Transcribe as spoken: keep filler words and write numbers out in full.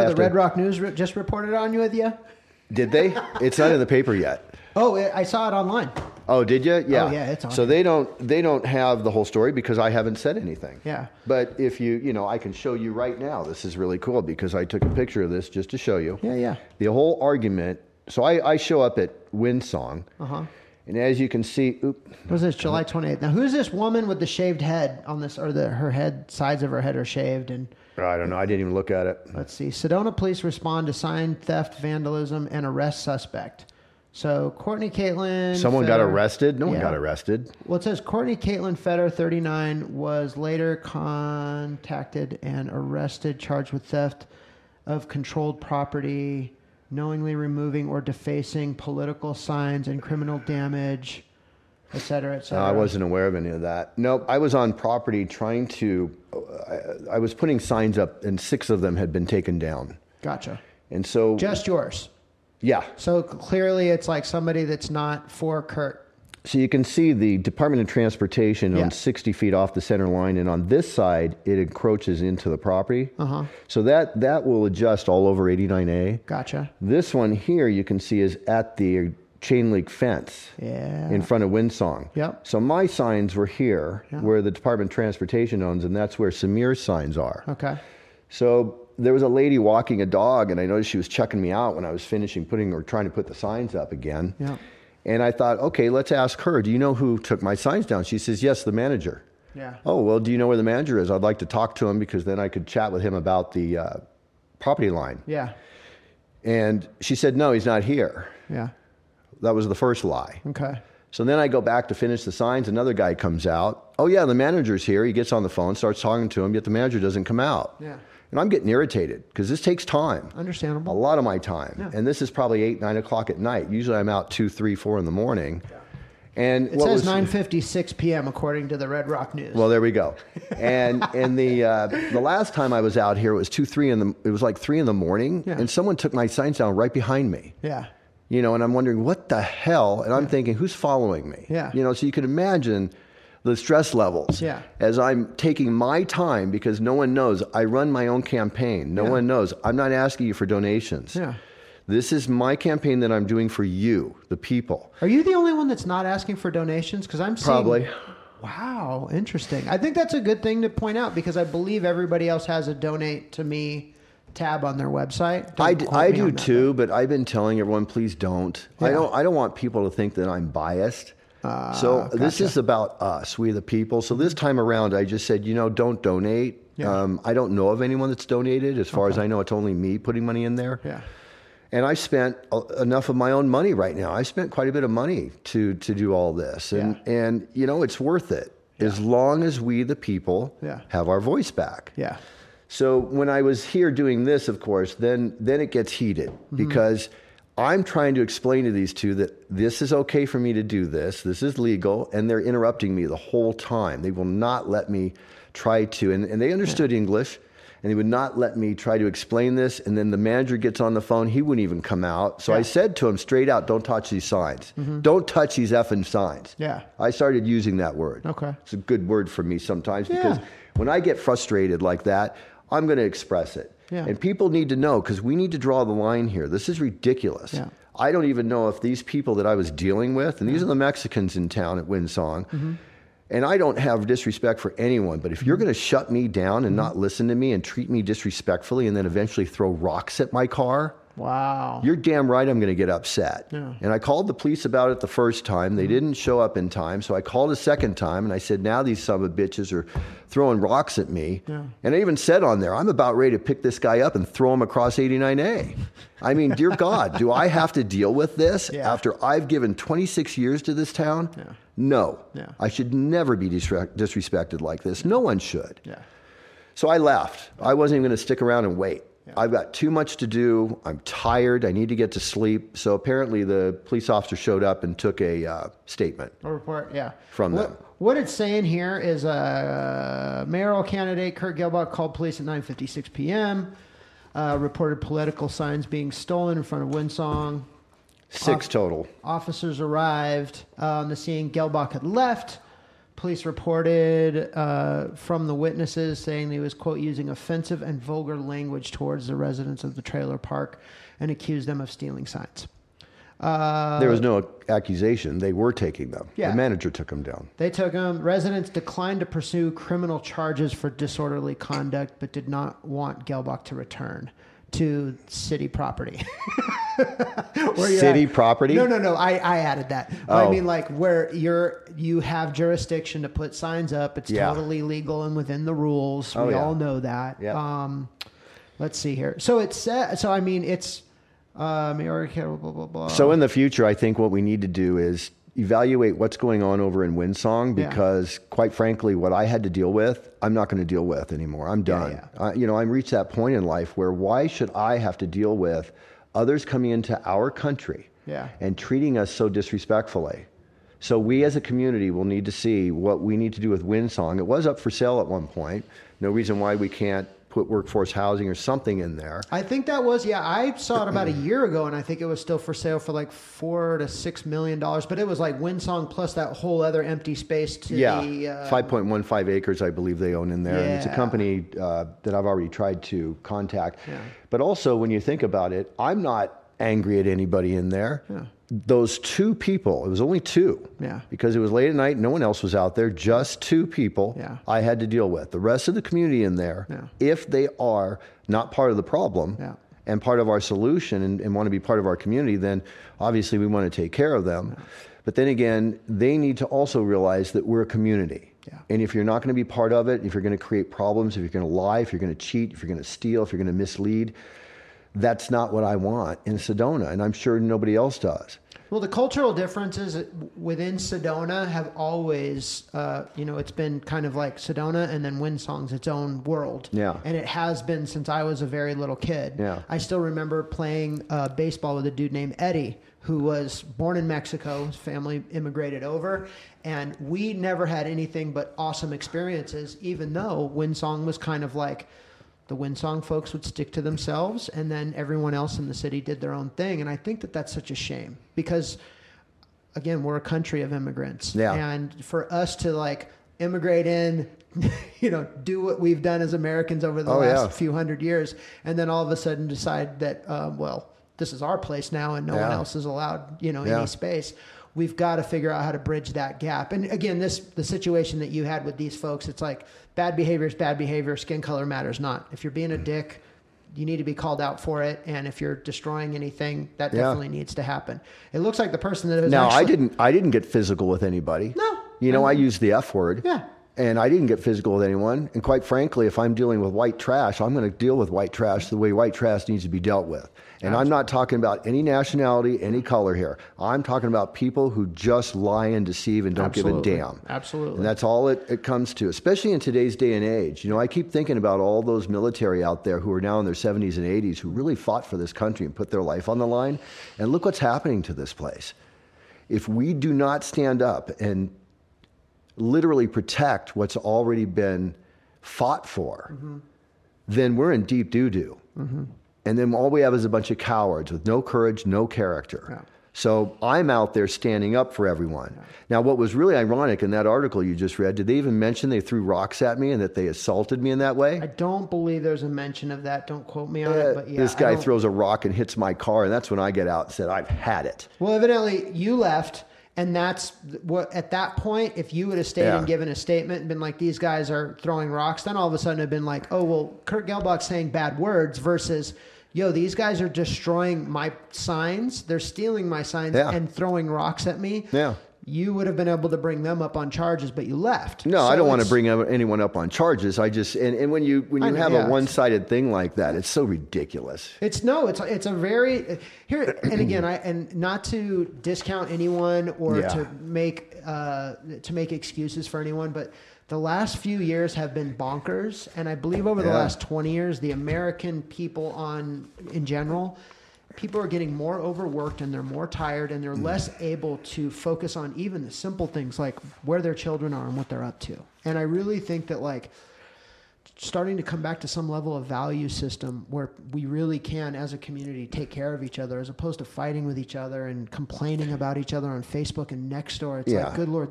have the to... Red Rock News re- just reported on you with you? Did they? It's not in the paper yet. Oh, I saw it online. Oh, did you? Yeah. Oh, yeah, it's on So here. they don't they don't have the whole story because I haven't said anything. Yeah. But if you, you know, I can show you right now. This is really cool because I took a picture of this just to show you. Yeah, yeah. The whole argument. So I, I show up at Windsong. Uh-huh. And as you can see, oop, What was this, July twenty-eighth? Now, who's this woman with the shaved head on this, or the her head, sides of her head are shaved? And I don't know. I didn't even look at it. let's see. Sedona police respond to sign theft, vandalism, and arrest suspect. So Courtney Caitlin. Someone got Feder- arrested? No one Yeah. got arrested. Well, it says Courtney Caitlin Feder, thirty-nine, was later contacted and arrested, charged with theft of controlled property, knowingly removing or defacing political signs, and criminal damage, et cetera, et No, cetera. I wasn't aware of any of that. Nope. I was on property trying to, I, I was putting signs up and six of them had been taken down. Gotcha. And so, Just yours. yeah. So clearly it's like somebody that's not for Kurt. So you can see the Department of Transportation Yeah. on sixty feet off the center line, and on this side, it encroaches into the property. Uh-huh. So that, that will adjust all over eighty-nine A. Gotcha. This one here, you can see, is at the chain link fence Yeah. in front of Windsong. Yep. So my signs were here, Yeah. where the Department of Transportation owns, and that's where Samir's signs are. Okay. So there was a lady walking a dog, and I noticed she was checking me out when I was finishing putting or trying to put the signs up again. Yeah. And I thought, okay, let's ask her, do you know who took my signs down? She says, yes, the manager. Yeah. Oh, well, do you know where the manager is? I'd like to talk to him because then I could chat with him about the uh, property line. Yeah. And she said, no, he's not here. Yeah. That was the first lie. Okay. So then I go back to finish the signs. Another guy comes out. Oh, yeah, the manager's here. He gets on the phone, starts talking to him, yet the manager doesn't come out. Yeah. And I'm getting irritated because this takes time. A Understandable. lot of my time. Yeah. And this is probably eight, nine o'clock at night. Usually I'm out two, three, four in the morning. And It what says was, nine fifty-six p.m. according to the Red Rock News. Well, there we go. And and the uh, the last time I was out here, it was two, three in the. It was like three in the morning, Yeah. and someone took my signs down right behind me. yeah. You know, and I'm wondering what the hell. And I'm thinking, who's following me? Yeah. You know, so you can imagine the stress levels. Yeah. As I'm taking my time because no one knows. I run my own campaign. No Yeah. one knows. I'm not asking you for donations. Yeah. This is my campaign that I'm doing for you, the people. Are you the only one that's not asking for donations? Because I'm seeing. Probably. Wow, interesting. I think that's a good thing to point out because I believe everybody else has a donate to me tab on their website. Don't I, d- quote I me do on that, too, but I've been telling everyone, please don't. I Yeah. don't. I don't want people to think that I'm biased. Ah, so this gotcha. is about us, we the people. So this time around, I just said, you know, don't donate. Yeah. Um, I don't know of anyone that's donated. As far as I know, it's only me putting money in there. Yeah. And I spent uh, enough of my own money right now. I spent quite a bit of money to to do all this, and Yeah. and you know, it's worth it as long as we the people Yeah. have our voice back. Yeah. So when I was here doing this, of course, then then it gets heated because I'm trying to explain to these two that this is okay for me to do this. This is legal, and they're interrupting me the whole time. They will not let me try to, and, and they understood English, and they would not let me try to explain this. And then the manager gets on the phone. He wouldn't even come out. So I Yeah. said to him straight out, don't touch these signs. Don't touch these effing signs. Yeah. I started using that word. Okay. It's a good word for me sometimes Yeah. because when I get frustrated like that, I'm going to express it. Yeah. And people need to know because we need to draw the line here. This is ridiculous. Yeah. I don't even know if these people that I was dealing with, and these are the Mexicans in town at Windsong, Mm-hmm. and I don't have disrespect for anyone, but if you're going to shut me down and not listen to me and treat me disrespectfully and then eventually throw rocks at my car, Wow. you're damn right I'm going to get upset. Yeah. And I called the police about it the first time. They didn't show up in time. So I called a second time and I said, now these son of bitches are throwing rocks at me. Yeah. And I even said on there, I'm about ready to pick this guy up and throw him across eighty-nine A. I mean, dear God, do I have to deal with this Yeah. after I've given twenty-six years to this town? Yeah. No. Yeah. I should never be disre- disrespected like this. No one should. Yeah. So I left. I wasn't even going to stick around and wait. I've got too much to do. I'm tired. I need to get to sleep. So apparently the police officer showed up and took a uh, statement. A report, yeah. From what, them. What it's saying here is a uh, mayoral candidate, Kurt Gilbach, called police at nine fifty-six p.m., uh, reported political signs being stolen in front of Windsong. Six Off- total. Officers arrived uh, on the scene. Gilbach had left. Police reported uh, from the witnesses saying he was, quote, using offensive and vulgar language towards the residents of the trailer park and accused them of stealing signs. Uh, There was no accusation. They were taking them. Yeah. The manager took them down. They took them. Residents declined to pursue criminal charges for disorderly conduct, but did not want Gelbach to return to city property. Where you're City at. property? No, no, no. I, I added that. But Oh. I mean, like where you're you have jurisdiction to put signs up. It's Yeah. totally legal and within the rules. Oh, we yeah. all know that. Yeah. Um, let's see here. So it's uh, so I mean it's uh, Mayor blah blah blah. So in the future, I think what we need to do is evaluate what's going on over in Windsong, Yeah. because quite frankly, what I had to deal with, I'm not going to deal with anymore. I'm done. yeah. Uh, you know, I'm reached that point in life where why should I have to deal with others coming into our country Yeah. and treating us so disrespectfully? So we as a community will need to see what we need to do with Windsong. It was up for sale at one point. No reason why we can't put workforce housing or something in there. I think that was, yeah, I saw it about a year ago, and I think it was still for sale for like four to six million dollars. But it was like Windsong plus that whole other empty space to Yeah, the uh, five point one five acres, I believe they own in there. And it's a Yeah. company uh, that I've already tried to contact. Yeah. But also, when you think about it, I'm not angry at anybody in there. Yeah. Those two people, it was only two. Yeah. Because it was late at night, no one else was out there, just two people Yeah. I had to deal with. The rest of the community in there, Yeah. if they are not part of the problem, Yeah. and part of our solution and, and want to be part of our community, then obviously we want to take care of them. But then again, they need to also realize that we're a community. Yeah. And if you're not going to be part of it, if you're going to create problems, if you're going to lie, if you're going to cheat, if you're going to steal, if you're going to mislead, that's not what I want in Sedona. And I'm sure nobody else does. Well, the cultural differences within Sedona have always, uh, you know, it's been kind of like Sedona and then Windsong's its own world. Yeah. And it has been since I was a very little kid. Yeah. I still remember playing uh, baseball with a dude named Eddie, who was born in Mexico. His family immigrated over. And we never had anything but awesome experiences, even though Windsong was kind of like, the Windsong folks would stick to themselves, and then everyone else in the city did their own thing. And I think that that's such a shame because, again, we're a country of immigrants. Yeah. And for us to like immigrate in, you know, do what we've done as Americans over the Oh, last yeah. few hundred years, and then all of a sudden decide that, um, well, this is our place now and no one Yeah. else is allowed, you know, Yeah. any space. We've got to figure out how to bridge that gap. And again, this the situation that you had with these folks, it's like bad behavior is bad behavior. Skin color matters not. If you're being a dick, you need to be called out for it. And if you're destroying anything, that Yeah. definitely needs to happen. It looks like the person that was Now, actually, I didn't I didn't get physical with anybody. No. You know, I used the F word. Yeah. And I didn't get physical with anyone. And quite frankly, if I'm dealing with white trash, I'm going to deal with white trash the way white trash needs to be dealt with. And I'm not talking about any nationality, any color here. I'm talking about people who just lie and deceive and don't Absolutely. give a damn. Absolutely. And that's all it, it comes to, especially in today's day and age. You know, I keep thinking about all those military out there who are now in their seventies and eighties who really fought for this country and put their life on the line. And look what's happening to this place. If we do not stand up and literally protect what's already been fought for, mm-hmm. then we're in deep doo-doo. Mm-hmm. And then all we have is a bunch of cowards with no courage, no character. Yeah. So I'm out there standing up for everyone. Yeah. Now, what was really ironic in that article you just read, did they even mention they threw rocks at me and that they assaulted me in that way? I don't believe there's a mention of that. Don't quote me on Uh, it. But yeah, this guy I don't- throws a rock and hits my car, and that's when I get out and said, I've had it. Well, evidently you left, and that's what at that point, if you would have stayed Yeah. and given a statement and been like, these guys are throwing rocks, then all of a sudden it'd been like, oh, well, Kurt Gelbach's saying bad words versus, yo, these guys are destroying my signs. They're stealing my signs Yeah. and throwing rocks at me. Yeah. You would have been able to bring them up on charges, but you left. No, So I don't want to it's- bring anyone up on charges. I just and, and when you when I you know, have yeah, a it's- one-sided thing like that, it's so ridiculous. It's no, it's it's a very here and again, I and not to discount anyone or Yeah. to make uh, to make excuses for anyone, but the last few years have been bonkers, and I believe over the Yeah. last twenty years, the American people on in general. People are getting more overworked and they're more tired and they're Mm. less able to focus on even the simple things like where their children are and what they're up to. And I really think that like starting to come back to some level of value system where we really can as a community take care of each other as opposed to fighting with each other and complaining about each other on Facebook and Nextdoor. It's Yeah. like, good Lord,